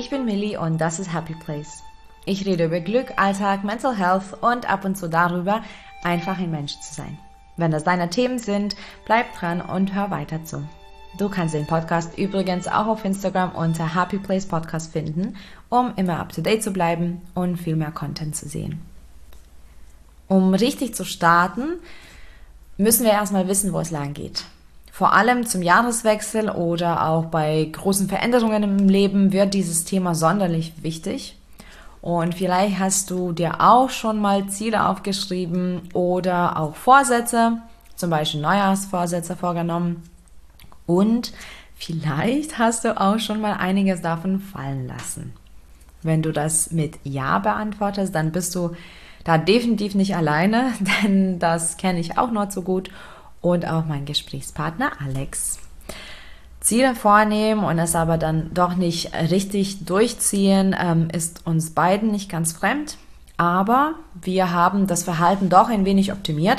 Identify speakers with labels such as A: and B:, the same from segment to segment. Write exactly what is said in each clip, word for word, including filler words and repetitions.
A: Ich bin Millie und das ist Happy Place. Ich rede über Glück, Alltag, Mental Health und ab und zu darüber, einfach ein Mensch zu sein. Wenn das deine Themen sind, bleib dran und hör weiter zu. Du kannst den Podcast übrigens auch auf Instagram unter Happy Place Podcast finden, um immer up to date zu bleiben und viel mehr Content zu sehen. Um richtig zu starten, müssen wir erstmal wissen, wo es lang geht. Vor allem zum Jahreswechsel oder auch bei großen Veränderungen im Leben wird dieses Thema sonderlich wichtig. Und vielleicht hast du dir auch schon mal Ziele aufgeschrieben oder auch Vorsätze, zum Beispiel Neujahrsvorsätze vorgenommen. Und vielleicht hast du auch schon mal einiges davon fallen lassen. Wenn du das mit Ja beantwortest, dann bist du da definitiv nicht alleine, denn das kenne ich auch nur zu gut und auch mein Gesprächspartner Alex. Ziele vornehmen und es aber dann doch nicht richtig durchziehen, ähm, ist uns beiden nicht ganz fremd, aber wir haben das Verhalten doch ein wenig optimiert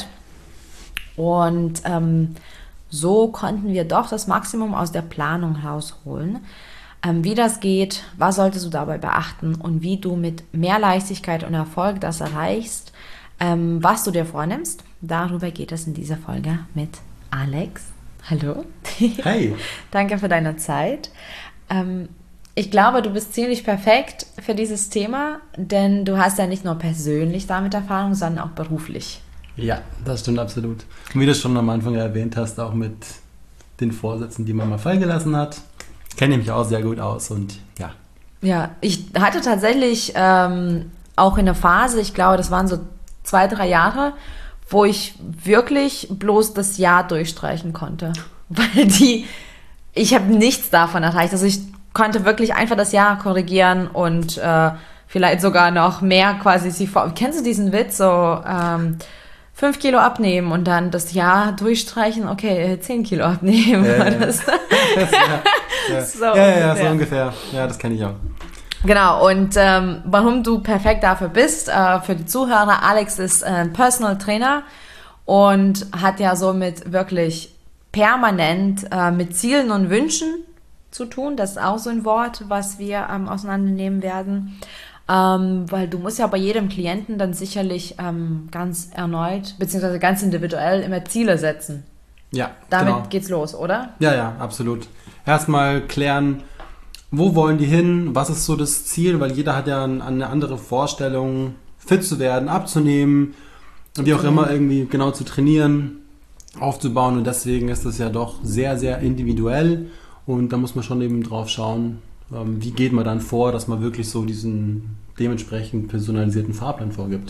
A: und ähm, so konnten wir doch das Maximum aus der Planung rausholen. Ähm, wie das geht, was solltest du dabei beachten und wie du mit mehr Leichtigkeit und Erfolg das erreichst, ähm, was du dir vornimmst, darüber geht es in dieser Folge mit Alex. Hallo.
B: Hey.
A: Danke für deine Zeit. Ähm, ich glaube, du bist ziemlich perfekt für dieses Thema, denn du hast ja nicht nur persönlich damit Erfahrung, sondern auch beruflich.
B: Ja, das stimmt absolut. Und wie du schon am Anfang erwähnt hast, auch mit den Vorsätzen, die man mal fallen gelassen hat, kenne ich mich auch sehr gut aus und ja.
A: Ja, ich hatte tatsächlich ähm, auch in der Phase, ich glaube, das waren so zwei, drei Jahre, wo ich wirklich bloß das Jahr durchstreichen konnte. Weil die, ich habe nichts davon erreicht. Also ich konnte wirklich einfach das Jahr korrigieren und äh, vielleicht sogar noch mehr quasi sie vor. Kennst du diesen Witz? So, ähm, fünf Kilo abnehmen und dann das Jahr durchstreichen, okay, zehn Kilo abnehmen.
B: Äh,
A: das,
B: das, ja, ja.
A: So
B: ja, ja, ja,
A: ungefähr.
B: so ungefähr. Ja, das kenne ich auch.
A: Genau, und ähm, warum du perfekt dafür bist, äh, für die Zuhörer, Alex ist äh, Personal Trainer und hat ja somit wirklich permanent äh, mit Zielen und Wünschen zu tun. Das ist auch so ein Wort, was wir ähm, auseinandernehmen werden. Ähm, weil du musst ja bei jedem Klienten dann sicherlich ähm, ganz erneut, beziehungsweise ganz individuell immer Ziele setzen.
B: Ja,
A: Damit
B: genau.
A: geht's los, oder?
B: Ja, ja, absolut. Erstmal klären, wo wollen die hin, was ist so das Ziel, weil jeder hat ja eine andere Vorstellung, fit zu werden, abzunehmen, wie auch immer irgendwie genau zu trainieren, aufzubauen und deswegen ist das ja doch sehr, sehr individuell und da muss man schon eben drauf schauen, wie geht man dann vor, dass man wirklich so diesen dementsprechend personalisierten Fahrplan vorgibt.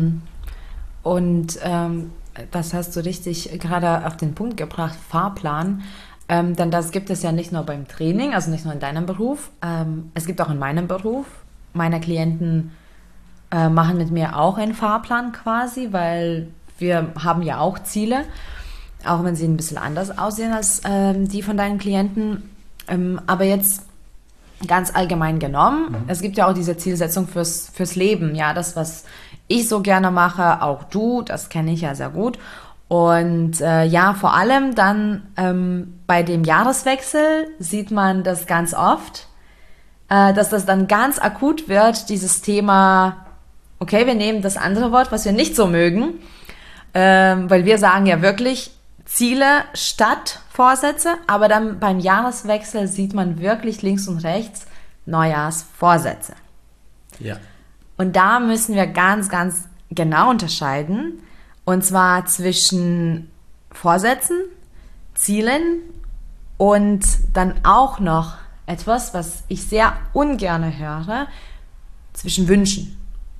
A: Und ähm, das hast du richtig gerade auf den Punkt gebracht, Fahrplan. Ähm, denn das gibt es ja nicht nur beim Training, also nicht nur in deinem Beruf. Ähm, es gibt auch in meinem Beruf. Meine Klienten äh, machen mit mir auch einen Fahrplan quasi, weil wir haben ja auch Ziele, auch wenn sie ein bisschen anders aussehen als ähm, die von deinen Klienten. Ähm, aber jetzt ganz allgemein genommen, mhm. es gibt ja auch diese Zielsetzung fürs, fürs Leben. Ja, das, was ich so gerne mache, auch du, das kenne ich ja sehr gut. Und äh, ja, vor allem dann ähm, bei dem Jahreswechsel sieht man das ganz oft, äh, dass das dann ganz akut wird, dieses Thema, okay, wir nehmen das andere Wort, was wir nicht so mögen, ähm, weil wir sagen ja wirklich Ziele statt Vorsätze, aber dann beim Jahreswechsel sieht man wirklich links und rechts Neujahrsvorsätze.
B: Ja.
A: Und da müssen wir ganz, ganz genau unterscheiden, und zwar zwischen Vorsätzen, Zielen und dann auch noch etwas, was ich sehr ungern höre, zwischen Wünschen.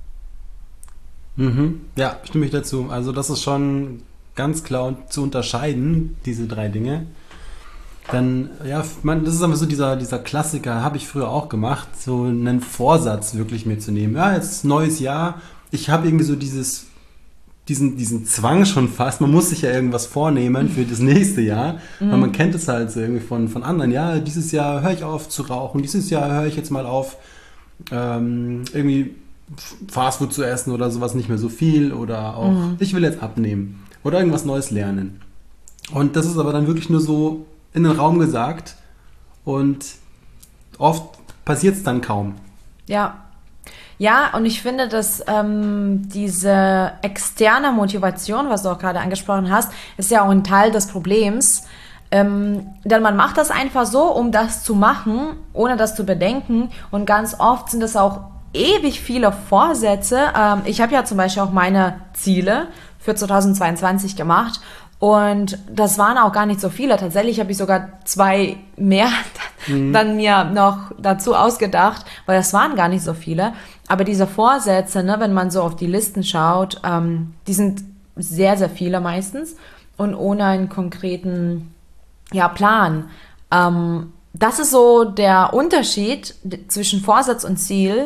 B: Mhm. Ja, stimme ich dazu. Also das ist schon ganz klar zu unterscheiden, diese drei Dinge. Dann, ja, man, das ist einfach so dieser, dieser Klassiker, habe ich früher auch gemacht, so einen Vorsatz wirklich mitzunehmen. Ja, jetzt ist neues Jahr, ich habe irgendwie so dieses Diesen, diesen Zwang schon fast, man muss sich ja irgendwas vornehmen für das nächste Jahr, mhm. weil man kennt es halt so irgendwie von, von anderen, ja, dieses Jahr höre ich auf zu rauchen, dieses Jahr höre ich jetzt mal auf, ähm, irgendwie Fastfood zu essen oder sowas, nicht mehr so viel oder auch, mhm. ich will jetzt abnehmen oder irgendwas Neues lernen. Und das ist aber dann wirklich nur so in den Raum gesagt und oft passiert es dann kaum.
A: Ja. Ja, und ich finde, dass ähm, diese externe Motivation, was du auch gerade angesprochen hast, ist ja auch ein Teil des Problems. Ähm, denn man macht das einfach so, um das zu machen, ohne das zu bedenken. Und ganz oft sind es auch ewig viele Vorsätze. Ähm, ich habe ja zum Beispiel auch meine Ziele für zweitausendzweiundzwanzig gemacht. Und das waren auch gar nicht so viele. Tatsächlich habe ich sogar zwei mehr mhm. dann mir noch dazu ausgedacht, weil das waren gar nicht so viele. Aber diese Vorsätze, ne, wenn man so auf die Listen schaut, ähm, die sind sehr, sehr viele meistens und ohne einen konkreten ja, Plan. Ähm, das ist so der Unterschied zwischen Vorsatz und Ziel.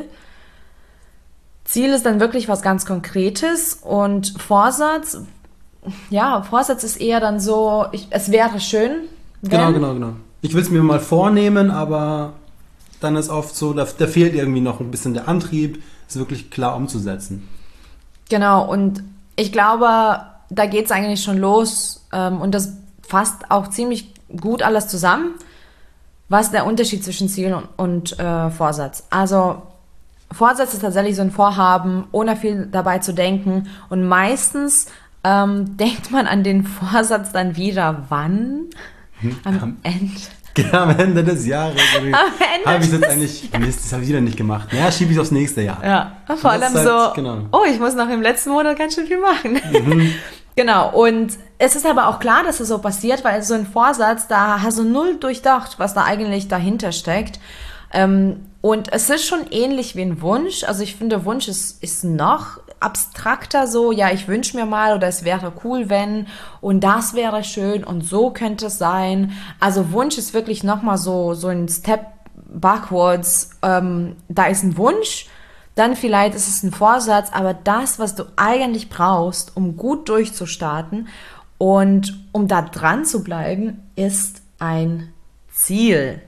A: Ziel ist dann wirklich was ganz Konkretes und Vorsatz, ja, Vorsatz ist eher dann so, ich, es wäre schön, wenn...
B: Genau, genau, genau. Ich will es mir mal vornehmen, aber dann ist oft so, da, da fehlt irgendwie noch ein bisschen der Antrieb, es wirklich klar umzusetzen.
A: Genau, und ich glaube, da geht es eigentlich schon los ähm, und das fasst auch ziemlich gut alles zusammen, was der Unterschied zwischen Ziel und, und äh, Vorsatz. Also Vorsatz ist tatsächlich so ein Vorhaben, ohne viel dabei zu denken und meistens Ähm, denkt man an den Vorsatz dann wieder, wann? Am, am Ende.
B: Genau, am Ende des Jahres. Habe ich jetzt eigentlich, Mist, das habe ich wieder nicht gemacht. Ja, schiebe ich aufs nächste Jahr.
A: Ja, vor allem halt, so, genau. Oh, ich muss noch im letzten Monat ganz schön viel machen. Mhm. Genau, und es ist aber auch klar, dass es so passiert, weil so ein Vorsatz, da hast du null durchdacht, was da eigentlich dahinter steckt. Ähm, und es ist schon ähnlich wie ein Wunsch. Also ich finde, Wunsch ist, ist noch abstrakter so, ja, ich wünsche mir mal oder es wäre cool, wenn und das wäre schön und so könnte es sein. Also Wunsch ist wirklich nochmal so, so ein Step backwards. Ähm, da ist ein Wunsch, dann vielleicht ist es ein Vorsatz, aber das, was du eigentlich brauchst, um gut durchzustarten und um da dran zu bleiben, ist ein Ziel.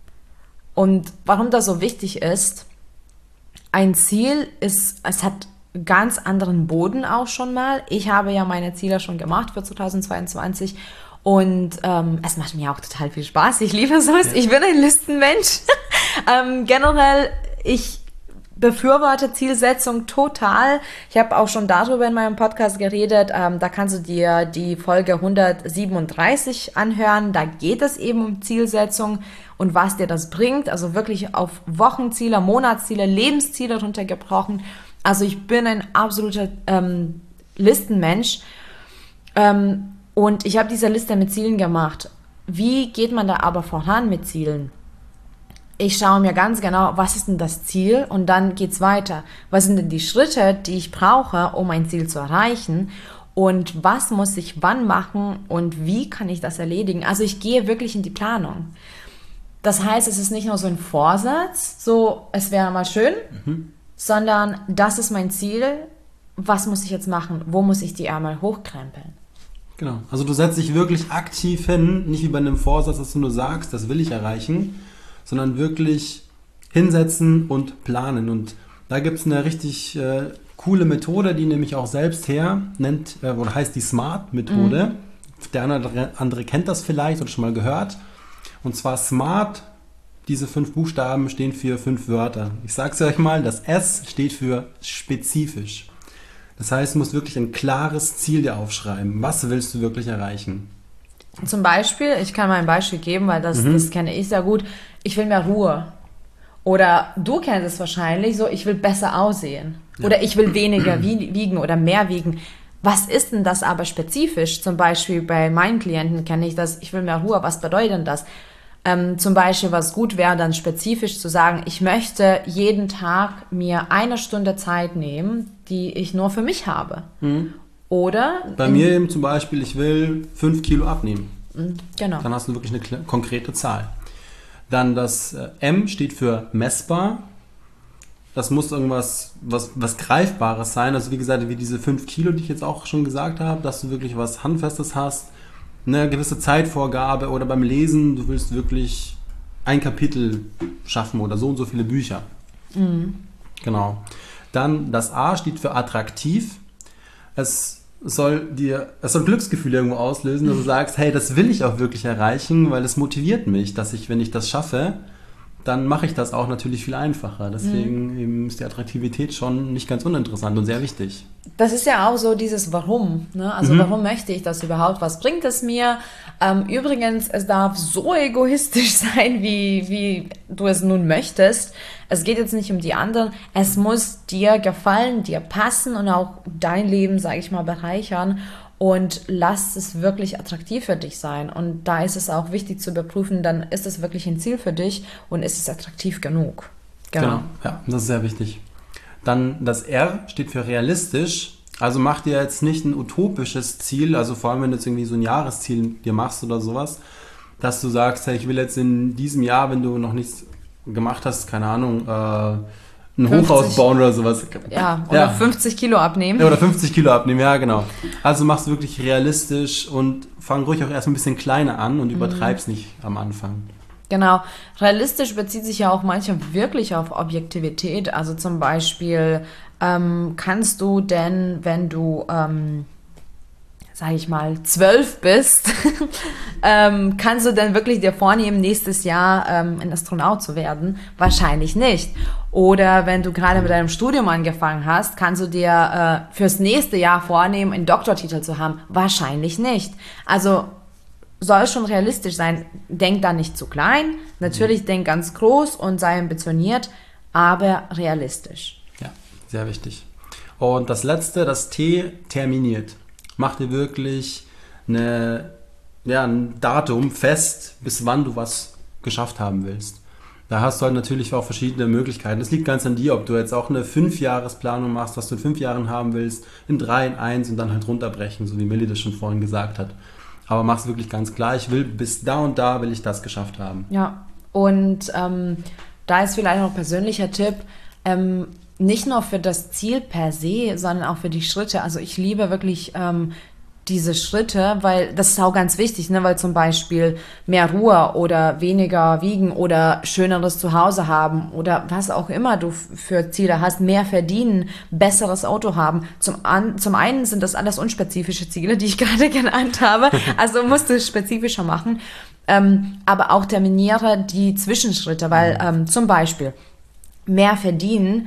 A: Und warum das so wichtig ist, ein Ziel ist, es hat ganz anderen Boden auch schon mal. Ich habe ja meine Ziele schon gemacht für zweitausendzweiundzwanzig und ähm, es macht mir auch total viel Spaß. Ich liebe sowas. Ja. Ich bin ein Listenmensch. ähm, generell, ich befürworte Zielsetzung total. Ich habe auch schon darüber in meinem Podcast geredet. Ähm, da kannst du dir die Folge hundertsiebenunddreißig anhören. Da geht es eben um Zielsetzung und was dir das bringt. Also wirklich auf Wochenziele, Monatsziele, Lebensziele runtergebrochen. Also ich bin ein absoluter ähm, Listenmensch ähm, und ich habe diese Liste mit Zielen gemacht. Wie geht man da aber voran mit Zielen? Ich schaue mir ganz genau, was ist denn das Ziel und dann geht's weiter. Was sind denn die Schritte, die ich brauche, um ein Ziel zu erreichen und was muss ich wann machen und wie kann ich das erledigen? Also ich gehe wirklich in die Planung. Das heißt, es ist nicht nur so ein Vorsatz, so es wäre mal schön, mhm. sondern das ist mein Ziel, was muss ich jetzt machen, wo muss ich die Ärmel hochkrempeln.
B: Genau, also du setzt dich wirklich aktiv hin, nicht wie bei einem Vorsatz, dass du nur sagst, das will ich erreichen, sondern wirklich hinsetzen und planen. Und da gibt es eine richtig äh, coole Methode, die nehme ich auch selbst her, nennt, äh, oder heißt die SMART-Methode. Mhm. Der andere, andere kennt das vielleicht oder schon mal gehört. Und zwar SMART, diese fünf Buchstaben stehen für fünf Wörter. Ich sage es euch mal, das S steht für spezifisch. Das heißt, du musst wirklich ein klares Ziel dir aufschreiben. Was willst du wirklich erreichen?
A: Zum Beispiel, ich kann mal ein Beispiel geben, weil das, mhm. das kenne ich sehr gut. Ich will mehr Ruhe. Oder du kennst es wahrscheinlich so, ich will besser aussehen. Ja. Oder ich will weniger wiegen oder mehr wiegen. Was ist denn das aber spezifisch? Zum Beispiel bei meinen Klienten kenne ich das, ich will mehr Ruhe. Was bedeutet denn das? Ähm, zum Beispiel, was gut wäre, dann spezifisch zu sagen, ich möchte jeden Tag mir eine Stunde Zeit nehmen, die ich nur für mich habe. Mhm. Oder?
B: Bei mir eben zum Beispiel, ich will fünf Kilo abnehmen.
A: Genau.
B: Dann hast du wirklich eine konkrete Zahl. Dann das äh, M steht für messbar. Das muss irgendwas was, was Greifbares sein. Also wie gesagt, wie diese fünf Kilo, die ich jetzt auch schon gesagt habe, dass du wirklich was Handfestes hast. Eine gewisse Zeitvorgabe oder beim Lesen, du willst wirklich ein Kapitel schaffen oder so und so viele Bücher. Mhm. Genau. Dann das A steht für attraktiv. Es soll dir, es soll Glücksgefühle irgendwo auslösen, dass du sagst, hey, das will ich auch wirklich erreichen, weil es motiviert mich, dass ich, wenn ich das schaffe, dann mache ich das auch natürlich viel einfacher. Deswegen mhm. ist die Attraktivität schon nicht ganz uninteressant und sehr wichtig.
A: Das ist ja auch so dieses Warum. Ne? Also mhm. warum möchte ich das überhaupt? Was bringt es mir? Ähm, übrigens, es darf so egoistisch sein, wie, wie du es nun möchtest. Es geht jetzt nicht um die anderen. Es muss dir gefallen, dir passen und auch dein Leben, sage ich mal, bereichern. Und lass es wirklich attraktiv für dich sein. Und da ist es auch wichtig zu überprüfen, dann ist es wirklich ein Ziel für dich und ist es attraktiv genug.
B: Genau, genau. Ja, das ist sehr wichtig. Dann das R steht für realistisch. Also mach dir jetzt nicht ein utopisches Ziel, also vor allem, wenn du jetzt irgendwie so ein Jahresziel dir machst oder sowas, dass du sagst, hey, ich will jetzt in diesem Jahr, wenn du noch nichts gemacht hast, keine Ahnung, äh, ein fünfzig Hochhaus bauen oder sowas.
A: Ja, oder ja. fünfzig Kilo abnehmen.
B: Ja, oder fünfzig Kilo abnehmen, ja, genau. Also mach's wirklich realistisch und fang ruhig auch erst ein bisschen kleiner an und übertreib's mhm. nicht am Anfang.
A: Genau. Realistisch bezieht sich ja auch manchmal wirklich auf Objektivität. Also zum Beispiel, ähm, kannst du denn, wenn du, ähm, sage ich mal, zwölf bist, ähm, kannst du denn wirklich dir vornehmen, nächstes Jahr ähm, ein Astronaut zu werden? Wahrscheinlich nicht. Oder wenn du gerade mit deinem Studium angefangen hast, kannst du dir äh, fürs nächste Jahr vornehmen, einen Doktortitel zu haben? Wahrscheinlich nicht. Also soll schon realistisch sein. Denk da nicht zu klein. Natürlich mhm. denk ganz groß und sei ambitioniert, aber realistisch.
B: Ja, sehr wichtig. Und das letzte, das T, terminiert. Mach dir wirklich eine, ja, ein Datum fest, bis wann du was geschafft haben willst. Da hast du halt natürlich auch verschiedene Möglichkeiten. Das liegt ganz an dir, ob du jetzt auch eine Fünfjahresplanung machst, was du in fünf Jahren haben willst, in drei, in eins und dann halt runterbrechen, so wie Millie das schon vorhin gesagt hat. Aber mach es wirklich ganz klar, ich will bis da und da will ich das geschafft haben.
A: Ja, und ähm, da ist vielleicht noch ein persönlicher Tipp, ähm, nicht nur für das Ziel per se, sondern auch für die Schritte. Also ich liebe wirklich ähm, diese Schritte, weil das ist auch ganz wichtig, ne? Weil zum Beispiel mehr Ruhe oder weniger wiegen oder schöneres Zuhause haben oder was auch immer du f- für Ziele hast, mehr verdienen, besseres Auto haben. Zum, an, zum einen sind das alles unspezifische Ziele, die ich gerade genannt habe, also musst du es spezifischer machen, ähm, aber auch terminiere die Zwischenschritte, weil ähm, zum Beispiel mehr verdienen,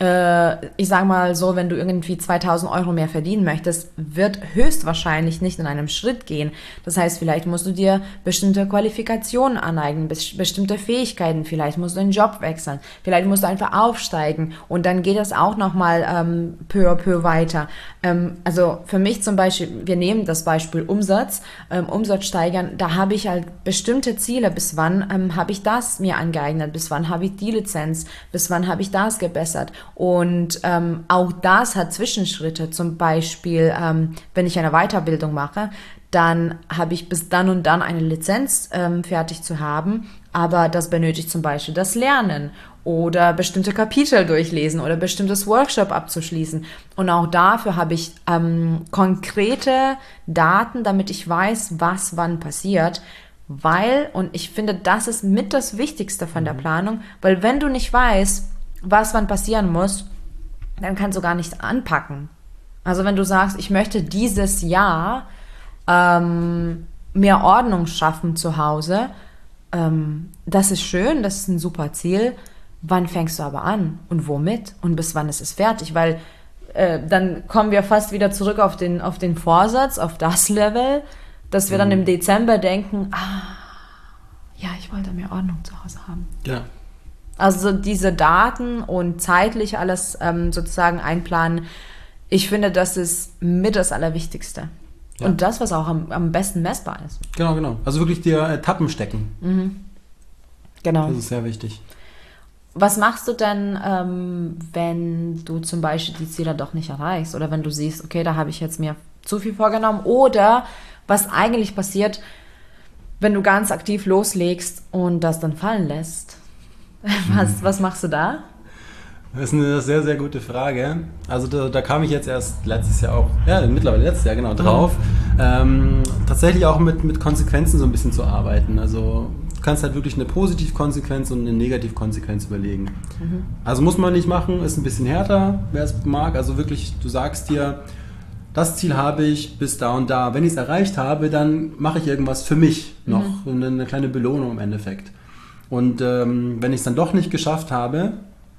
A: ich sag mal so, wenn du irgendwie zweitausend Euro mehr verdienen möchtest, wird höchstwahrscheinlich nicht in einem Schritt gehen. Das heißt, vielleicht musst du dir bestimmte Qualifikationen aneignen, bestimmte Fähigkeiten, vielleicht musst du einen Job wechseln, vielleicht musst du einfach aufsteigen und dann geht das auch nochmal ähm, peu à peu weiter. Ähm, also für mich zum Beispiel, wir nehmen das Beispiel Umsatz, ähm, Umsatz steigern, da habe ich halt bestimmte Ziele, bis wann ähm, habe ich das mir angeeignet, bis wann habe ich die Lizenz, bis wann habe ich das gebessert. Und ähm, auch das hat Zwischenschritte. Zum Beispiel, ähm, wenn ich eine Weiterbildung mache, dann habe ich bis dann und dann eine Lizenz ähm, fertig zu haben. Aber das benötigt zum Beispiel das Lernen oder bestimmte Kapitel durchlesen oder bestimmtes Workshop abzuschließen. Und auch dafür habe ich ähm, konkrete Daten, damit ich weiß, was wann passiert. Weil, und ich finde, das ist mit das Wichtigste von der Planung, weil wenn du nicht weißt, was wann passieren muss, dann kannst du gar nicht anpacken. Also wenn du sagst, ich möchte dieses Jahr ähm, mehr Ordnung schaffen zu Hause, ähm, das ist schön, das ist ein super Ziel. Wann fängst du aber an und womit und bis wann ist es fertig? Weil äh, dann kommen wir fast wieder zurück auf den, auf den Vorsatz, auf das Level, dass wir mhm. dann im Dezember denken, ah, ja, ich wollte mehr Ordnung zu Hause haben.
B: Ja.
A: Also diese Daten und zeitlich alles ähm, sozusagen einplanen, ich finde, das ist mit das Allerwichtigste. Ja. Und das, was auch am, am besten messbar ist.
B: Genau, genau. Also wirklich dir Etappen stecken.
A: Mhm. Genau.
B: Das ist sehr wichtig.
A: Was machst du denn, ähm, wenn du zum Beispiel die Ziele doch nicht erreichst? Oder wenn du siehst, okay, da habe ich jetzt mir zu viel vorgenommen. Oder was eigentlich passiert, wenn du ganz aktiv loslegst und das dann fallen lässt? Was, was machst du da?
B: Das ist eine sehr, sehr gute Frage. Also da, da kam ich jetzt erst letztes Jahr auch, ja, mittlerweile letztes Jahr genau drauf, mhm. ähm, tatsächlich auch mit, mit Konsequenzen so ein bisschen zu arbeiten. Also du kannst halt wirklich eine Positivkonsequenz und eine Negativkonsequenz überlegen. Mhm. Also muss man nicht machen, ist ein bisschen härter, wer es mag. Also wirklich, du sagst dir, das Ziel habe ich bis da und da. Wenn ich es erreicht habe, dann mache ich irgendwas für mich noch, mhm. eine, eine kleine Belohnung im Endeffekt. Und ähm, wenn ich es dann doch nicht geschafft habe,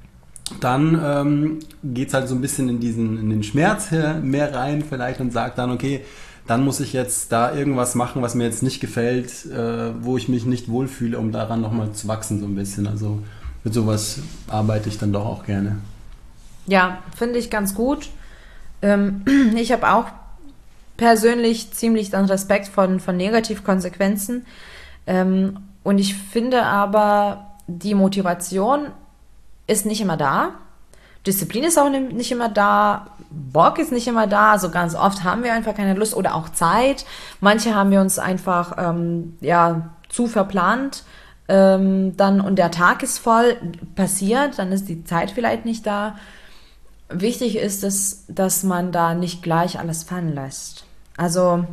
B: dann ähm, geht es halt so ein bisschen in diesen in den Schmerz mehr rein vielleicht und sagt dann, okay, dann muss ich jetzt da irgendwas machen, was mir jetzt nicht gefällt, äh, wo ich mich nicht wohlfühle, um daran nochmal zu wachsen so ein bisschen. Also mit sowas arbeite ich dann doch auch gerne.
A: Ja, finde ich ganz gut. Ähm, ich habe auch persönlich ziemlich dann Respekt von, von Negativkonsequenzen. Ähm, und ich finde aber, die Motivation ist nicht immer da. Disziplin ist auch nicht immer da. Bock ist nicht immer da. Also ganz oft haben wir einfach keine Lust oder auch Zeit. Manche haben wir uns einfach ähm, ja, zu verplant. Ähm, dann, und der Tag ist voll passiert, dann ist die Zeit vielleicht nicht da. Wichtig ist es, dass man da nicht gleich alles fallen lässt. Also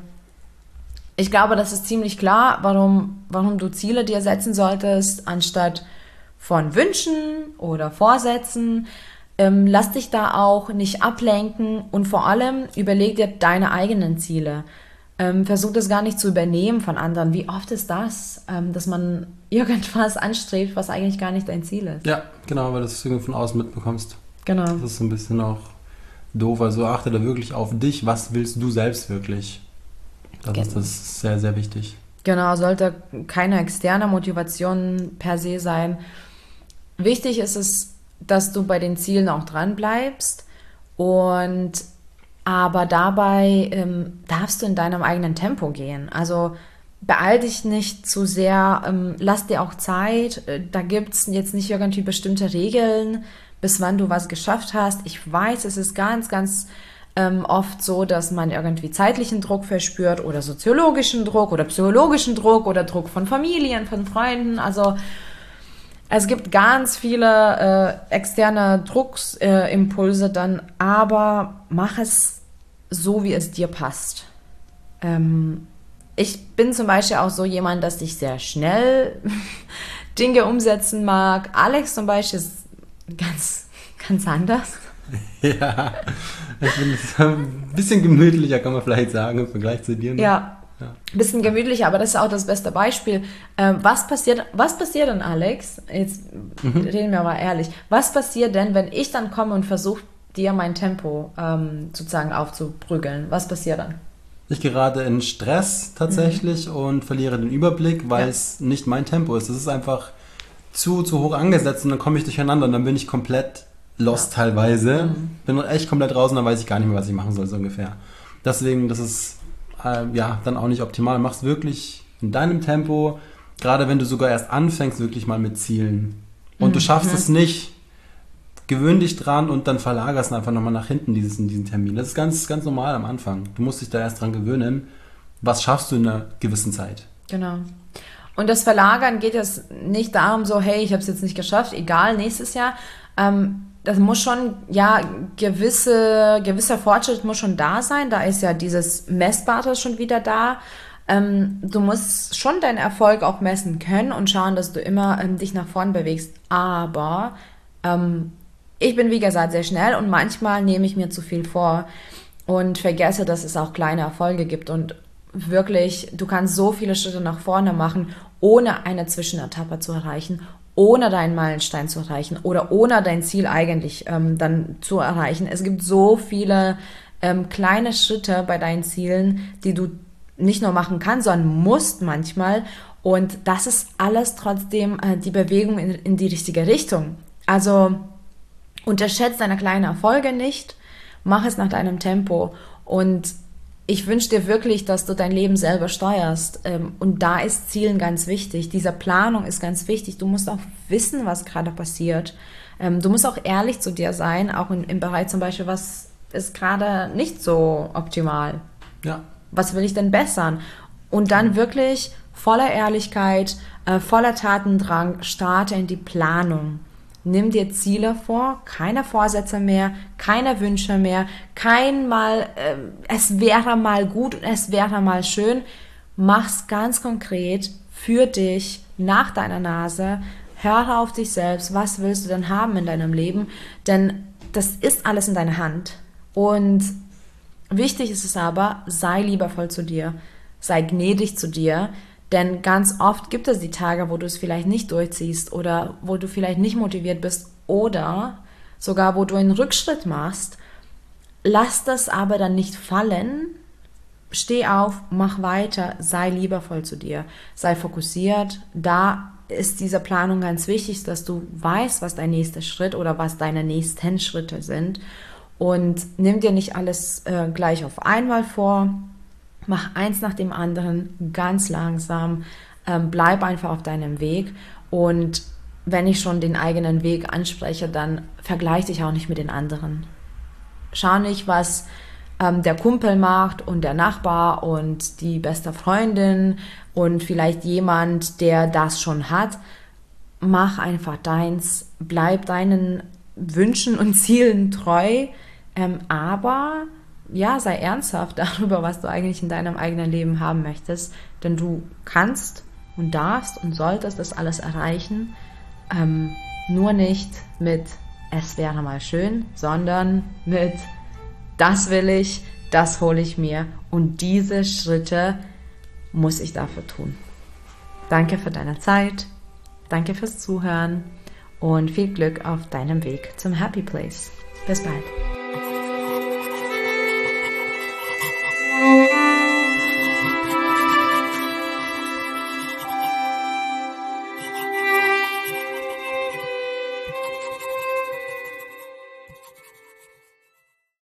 A: ich glaube, das ist ziemlich klar, warum, warum du Ziele dir setzen solltest, anstatt von Wünschen oder Vorsätzen. Ähm, lass dich da auch nicht ablenken und vor allem überleg dir deine eigenen Ziele. Ähm, versuch das gar nicht zu übernehmen von anderen. Wie oft ist das, ähm, dass man irgendwas anstrebt, was eigentlich gar nicht dein Ziel ist?
B: Ja, genau, weil du es irgendwie von außen mitbekommst.
A: Genau.
B: Das ist so ein bisschen auch doof. Also achte da wirklich auf dich. Was willst du selbst wirklich? Das
A: Genau.
B: ist das sehr, sehr wichtig.
A: Genau, sollte keine externe Motivation per se sein. Wichtig ist es, dass du bei den Zielen auch dran bleibst und aber dabei ähm, darfst du in deinem eigenen Tempo gehen. Also beeil dich nicht zu sehr, ähm, lass dir auch Zeit. Da gibt es jetzt nicht irgendwie bestimmte Regeln, bis wann du was geschafft hast. Ich weiß, es ist ganz, ganz ähm, oft so, dass man irgendwie zeitlichen Druck verspürt oder soziologischen Druck oder psychologischen Druck oder Druck von Familien, von Freunden. Also es gibt ganz viele äh, externe Drucksimpulse äh, dann, aber mach es so, wie es dir passt. Ähm, ich bin zum Beispiel auch so jemand, dass ich sehr schnell Dinge umsetzen mag. Alex zum Beispiel ist ganz, ganz anders.
B: Ja, ich bin ein bisschen gemütlicher, kann man vielleicht sagen, im Vergleich zu dir. Ne?
A: Ja. Ja. Ein bisschen gemütlicher, aber das ist auch das beste Beispiel. Ähm, was passiert, was passiert denn, Alex? Jetzt mhm. reden wir mal ehrlich. Was passiert denn, wenn ich dann komme und versuche, dir mein Tempo ähm, sozusagen aufzuprügeln? Was passiert dann?
B: Ich gerate in Stress tatsächlich mhm. und verliere den Überblick, weil ja. es nicht mein Tempo ist. Es ist einfach zu, zu hoch angesetzt und dann komme ich durcheinander und dann bin ich komplett lost ja. teilweise. Mhm. Bin echt komplett raus und dann weiß ich gar nicht mehr, was ich machen soll, so ungefähr. Deswegen, das ist ja, dann auch nicht optimal. Mach's wirklich in deinem Tempo, gerade wenn du sogar erst anfängst, wirklich mal mit Zielen. Und mhm. du schaffst mhm. es nicht, gewöhn dich dran und dann verlagerst du einfach nochmal nach hinten dieses, diesen Termin. Das ist ganz, ganz normal am Anfang. Du musst dich da erst dran gewöhnen. Was schaffst du in einer gewissen Zeit?
A: Genau. Und das Verlagern geht jetzt nicht darum so, hey, ich habe es jetzt nicht geschafft, egal, nächstes Jahr. Ähm, Das muss schon, ja, gewisse, gewisser Fortschritt muss schon da sein. Da ist ja dieses Messbare schon wieder da. Ähm, du musst schon deinen Erfolg auch messen können und schauen, dass du immer ähm, dich nach vorn bewegst. Aber ähm, ich bin, wie gesagt, sehr schnell und manchmal nehme ich mir zu viel vor und vergesse, dass es auch kleine Erfolge gibt. Und wirklich, du kannst so viele Schritte nach vorne machen, ohne eine Zwischenetappe zu erreichen, ohne deinen Meilenstein zu erreichen oder ohne dein Ziel eigentlich ähm, dann zu erreichen. Es gibt so viele ähm, kleine Schritte bei deinen Zielen, die du nicht nur machen kannst, sondern musst manchmal. Und das ist alles trotzdem äh, die Bewegung in, in die richtige Richtung. Also unterschätze deine kleinen Erfolge nicht, mach es nach deinem Tempo und ich wünsche dir wirklich, dass du dein Leben selber steuerst. Und da ist Zielen ganz wichtig. Diese Planung ist ganz wichtig. Du musst auch wissen, was gerade passiert. Du musst auch ehrlich zu dir sein, auch im Bereich zum Beispiel, was ist gerade nicht so optimal.
B: Ja.
A: Was will ich denn bessern? Und dann wirklich voller Ehrlichkeit, voller Tatendrang, starte in die Planung. Nimm dir Ziele vor, keine Vorsätze mehr, keine Wünsche mehr, kein mal, äh, es wäre mal gut und es wäre mal schön. Mach's ganz konkret für dich, nach deiner Nase. Höre auf dich selbst. Was willst du denn haben in deinem Leben? Denn das ist alles in deiner Hand. Und wichtig ist es aber, sei liebevoll zu dir. Sei gnädig zu dir. Denn ganz oft gibt es die Tage, wo du es vielleicht nicht durchziehst oder wo du vielleicht nicht motiviert bist oder sogar wo du einen Rückschritt machst. Lass das aber dann nicht fallen. Steh auf, mach weiter, sei liebevoll zu dir, sei fokussiert. Da ist diese Planung ganz wichtig, dass du weißt, was dein nächster Schritt oder was deine nächsten Schritte sind. Und nimm dir nicht alles äh, gleich auf einmal vor. Mach eins nach dem anderen, ganz langsam. Ähm, bleib einfach auf deinem Weg. Und wenn ich schon den eigenen Weg anspreche, dann vergleich dich auch nicht mit den anderen. Schau nicht, was ähm, der Kumpel macht und der Nachbar und die beste Freundin und vielleicht jemand, der das schon hat. Mach einfach deins, bleib deinen Wünschen und Zielen treu, ähm, aber ja, sei ernsthaft darüber, was du eigentlich in deinem eigenen Leben haben möchtest, denn du kannst und darfst und solltest das alles erreichen, ähm, nur nicht mit es wäre mal schön, sondern mit das will ich, das hole ich mir und diese Schritte muss ich dafür tun. Danke für deine Zeit, danke fürs Zuhören und viel Glück auf deinem Weg zum Happy Place. Bis bald.